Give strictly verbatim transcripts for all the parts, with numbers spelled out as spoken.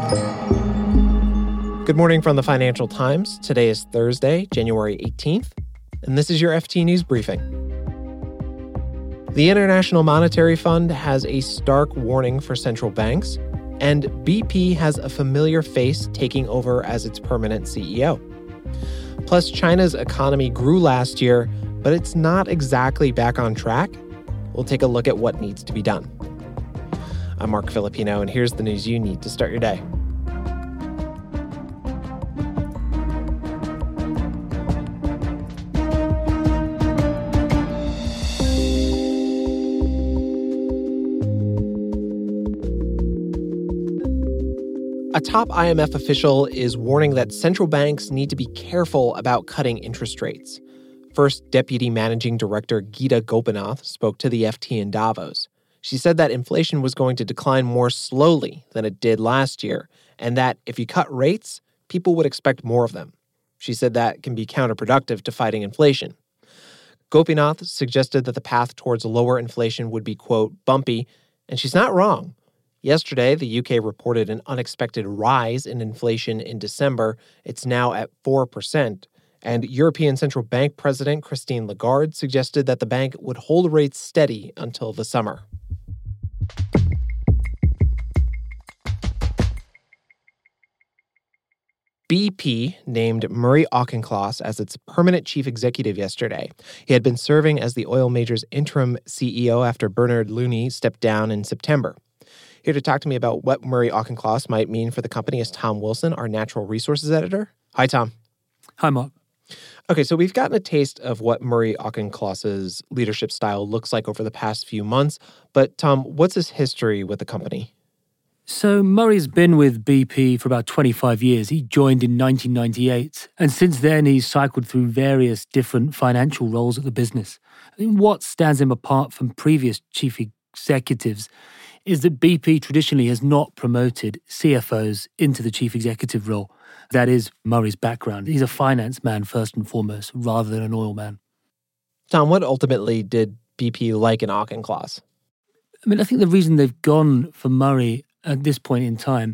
Good morning from the Financial Times. Today is Thursday, January eighteenth, and this is your F T News Briefing. The International Monetary Fund has a stark warning for central banks, and B P has a familiar face taking over as its permanent C E O. Plus, China's economy grew last year, but it's not exactly back on track. We'll take a look at what needs to be done. I'm Mark Filipino, and here's the news you need to start your day. A top I M F official is warning that central banks need to be careful about cutting interest rates. First Deputy Managing Director Geeta Gopinath spoke to the F T in Davos. She said that inflation was going to decline more slowly than it did last year, and that if you cut rates, people would expect more of them. She said that can be counterproductive to fighting inflation. Gopinath suggested that the path towards lower inflation would be, quote, bumpy, and she's not wrong. Yesterday, the U K reported an unexpected rise in inflation in December. It's now at four percent. And European Central Bank President Christine Lagarde suggested that the bank would hold rates steady until the summer. B P named Murray Auchincloss as its permanent chief executive yesterday. He had been serving as the oil major's interim C E O after Bernard Looney stepped down in September. Here to talk to me about what Murray Auchincloss might mean for the company is Tom Wilson, our natural resources editor. Hi, Tom. Hi, Mark. Okay, so we've gotten a taste of what Murray Auchincloss's leadership style looks like over the past few months. But, Tom, what's his history with the company? So Murray's been with B P for about twenty-five years. He joined in nineteen ninety-eight. And since then, he's cycled through various different financial roles at the business. I mean, what stands him apart from previous chief executives is that B P traditionally has not promoted C F Os into the chief executive role. That is Murray's background. He's a finance man first and foremost, rather than an oil man. Tom, what ultimately did B P like in Auchincloss? I mean, I think the reason they've gone for Murray at this point in time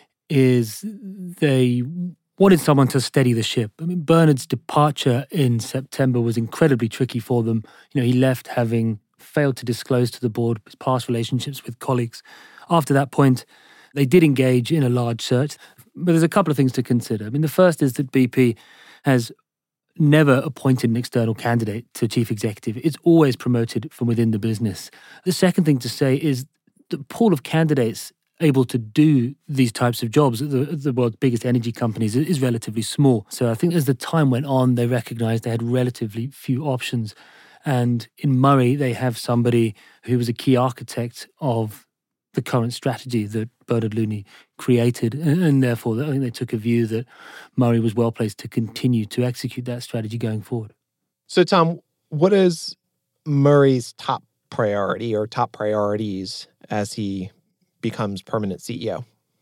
is they wanted someone to steady the ship. I mean, Bernard's departure in September was incredibly tricky for them. You know, he left having failed to disclose to the board his past relationships with colleagues. After that point, they did engage in a large search, but there's a couple of things to consider. I mean, the first is that B P has never appointed an external candidate to chief executive. It's always promoted from within the business. The second thing to say is the pool of candidates able to do these types of jobs at the, the world's biggest energy companies is relatively small. So I think as the time went on, they recognized they had relatively few options. And in Murray, they have somebody who was a key architect of the current strategy that Bernard Looney created. And, and therefore, I think they took a view that Murray was well placed to continue to execute that strategy going forward. So, Tom, what is Murray's top priority or top priorities as he becomes permanent C E O?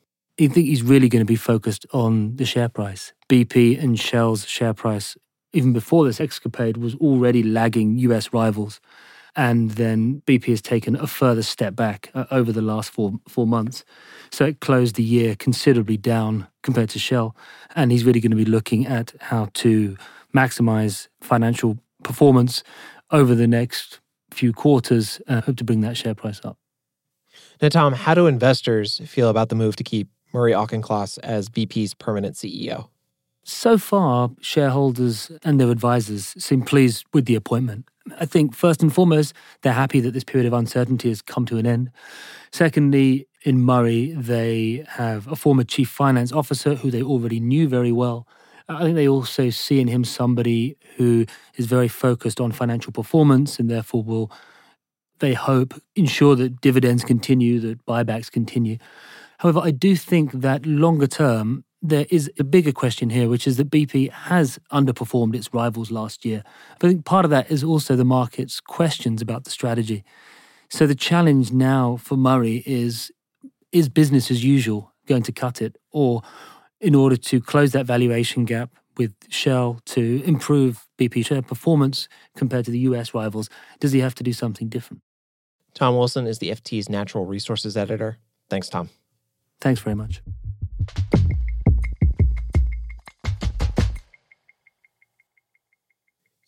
I think he's really going to be focused on the share price. B P and Shell's share price, even before this escapade, was already lagging U S rivals. And then B P has taken a further step back uh, over the last four four months. So it closed the year considerably down compared to Shell. And he's really going to be looking at how to maximize financial performance over the next few quarters, uh, hope to bring that share price up. Now, Tom, how do investors feel about the move to keep Murray Auchincloss as B P's permanent C E O? So far, shareholders and their advisors seem pleased with the appointment. I think, first and foremost, they're happy that this period of uncertainty has come to an end. Secondly, in Murray, they have a former chief finance officer who they already knew very well. I think they also see in him somebody who is very focused on financial performance and therefore will, they hope, ensure that dividends continue, that buybacks continue. However, I do think that longer term, there is a bigger question here, which is that B P has underperformed its rivals last year. But I think part of that is also the market's questions about the strategy. So the challenge now for Murray is, is business as usual going to cut it? Or in order to close that valuation gap with Shell to improve B P share performance compared to the U S rivals, does he have to do something different? Tom Wilson is the F T's natural resources editor. Thanks, Tom. Thanks very much.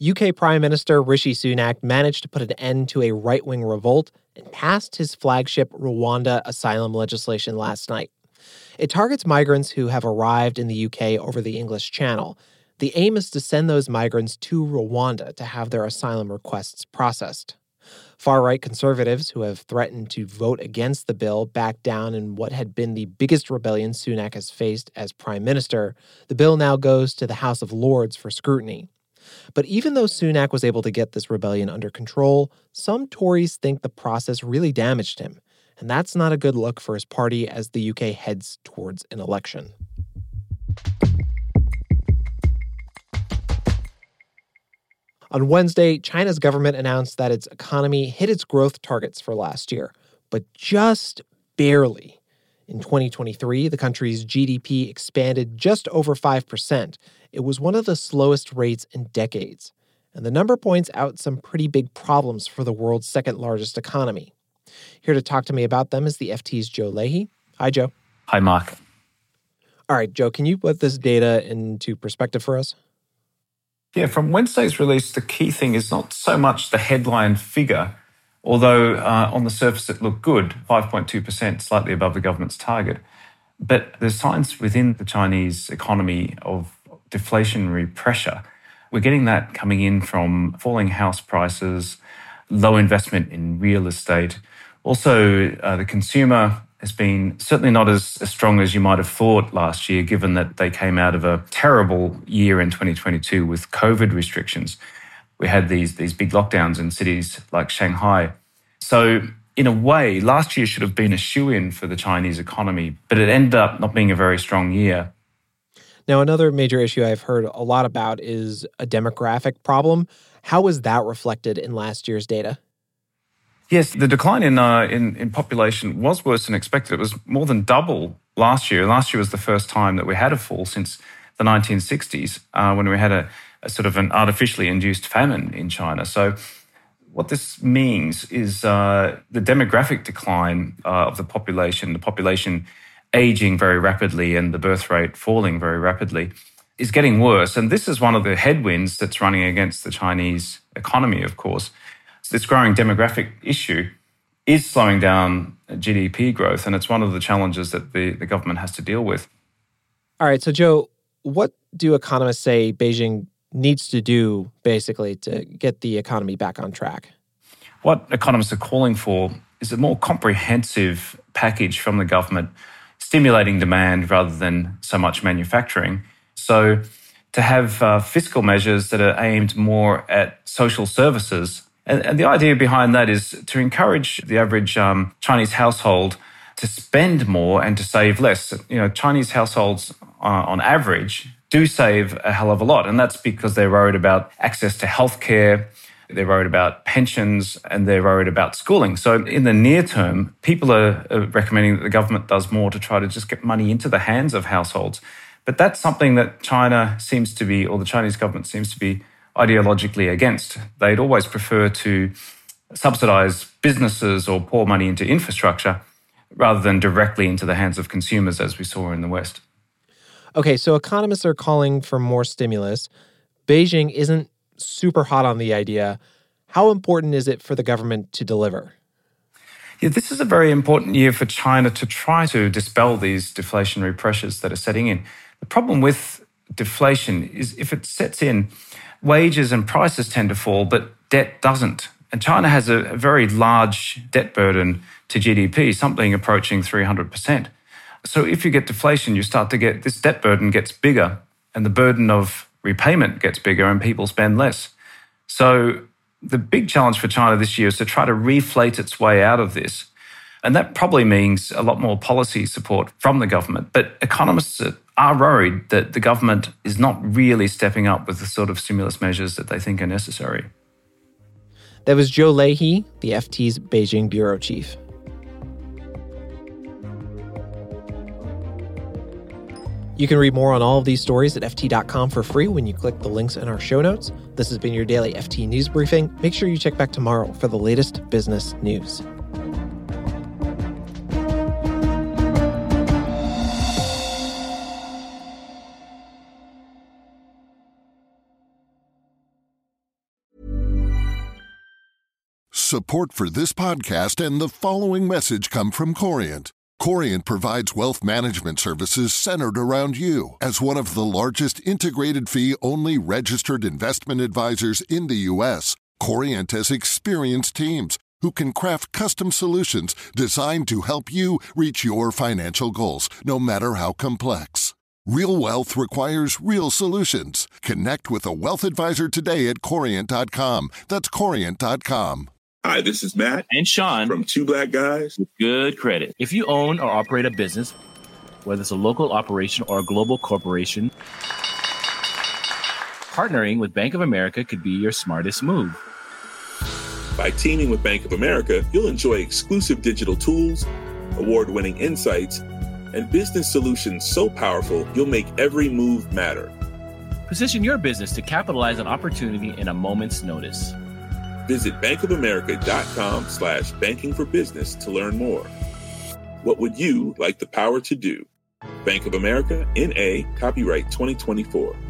U K Prime Minister Rishi Sunak managed to put an end to a right-wing revolt and passed his flagship Rwanda asylum legislation last night. It targets migrants who have arrived in the U K over the English Channel. The aim is to send those migrants to Rwanda to have their asylum requests processed. Far-right conservatives who have threatened to vote against the bill backed down in what had been the biggest rebellion Sunak has faced as prime minister. The bill now goes to the House of Lords for scrutiny. But even though Sunak was able to get this rebellion under control, some Tories think the process really damaged him. And that's not a good look for his party as the U K heads towards an election. On Wednesday, China's government announced that its economy hit its growth targets for last year, but just barely. In twenty twenty-three, the country's G D P expanded just over five percent. It was one of the slowest rates in decades. And the number points out some pretty big problems for the world's second largest economy. Here to talk to me about them is the F T's Joe Leahy. Hi, Joe. Hi, Mark. All right, Joe, can you put this data into perspective for us? Yeah, from Wednesday's release, the key thing is not so much the headline figure, although uh, on the surface it looked good, five point two percent, slightly above the government's target. But there's signs within the Chinese economy of deflationary pressure. We're getting that coming in from falling house prices, low investment in real estate. Also, uh, the consumer has been certainly not as, as strong as you might have thought last year, given that they came out of a terrible year in twenty twenty-two with COVID restrictions. We had these, these big lockdowns in cities like Shanghai. So in a way, last year should have been a shoo-in for the Chinese economy, but it ended up not being a very strong year. Now, another major issue I've heard a lot about is a demographic problem. How was that reflected in last year's data? Yes, the decline in, uh, in in population was worse than expected. It was more than double last year. Last year was the first time that we had a fall since the nineteen sixties, uh, when we had a, a sort of an artificially induced famine in China. So what this means is uh, the demographic decline uh, of the population, the population aging very rapidly and the birth rate falling very rapidly, is getting worse. And this is one of the headwinds that's running against the Chinese economy, of course. This growing demographic issue is slowing down G D P growth, and it's one of the challenges that the, the government has to deal with. All right, so Joe, what do economists say Beijing needs to do, basically, to get the economy back on track? What economists are calling for is a more comprehensive package from the government, stimulating demand rather than so much manufacturing. So to have uh, fiscal measures that are aimed more at social services. And, and the idea behind that is to encourage the average um, Chinese household to spend more and to save less. You know, Chinese households, uh, on average, do save a hell of a lot. And that's because they're worried about access to healthcare, they're worried about pensions, and they're worried about schooling. So in the near term, people are, are recommending that the government does more to try to just get money into the hands of households. But that's something that China seems to be, or the Chinese government seems to be, ideologically against. They'd always prefer to subsidize businesses or pour money into infrastructure rather than directly into the hands of consumers, as we saw in the West. Okay, so economists are calling for more stimulus. Beijing isn't super hot on the idea. How important is it for the government to deliver? Yeah, this is a very important year for China to try to dispel these deflationary pressures that are setting in. The problem with deflation is if it sets in, wages and prices tend to fall, but debt doesn't. And China has a, a very large debt burden to G D P, something approaching three hundred percent. So if you get deflation, you start to get, this debt burden gets bigger and the burden of repayment gets bigger and people spend less. So the big challenge for China this year is to try to reflate its way out of this. And that probably means a lot more policy support from the government. But economists are worried that the government is not really stepping up with the sort of stimulus measures that they think are necessary. That was Joe Leahy, the F T's Beijing bureau chief. You can read more on all of these stories at F T dot com for free when you click the links in our show notes. This has been your daily F T News Briefing. Make sure you check back tomorrow for the latest business news. Support for this podcast and the following message come from Corient. Corient provides wealth management services centered around you. As one of the largest integrated fee-only registered investment advisors in the U S, Corient has experienced teams who can craft custom solutions designed to help you reach your financial goals, no matter how complex. Real wealth requires real solutions. Connect with a wealth advisor today at Corient dot com. That's Corient dot com. Hi, this is Matt and Sean from Two Black Guys with Good Credit. If you own or operate a business, whether it's a local operation or a global corporation, partnering with Bank of America could be your smartest move. By teaming with Bank of America, you'll enjoy exclusive digital tools, award-winning insights, and business solutions so powerful you'll make every move matter. Position your business to capitalize on opportunity in a moment's notice. Visit bankofamerica.com slash banking for business to learn more. What would you like the power to do? Bank of America, N A, copyright twenty twenty-four.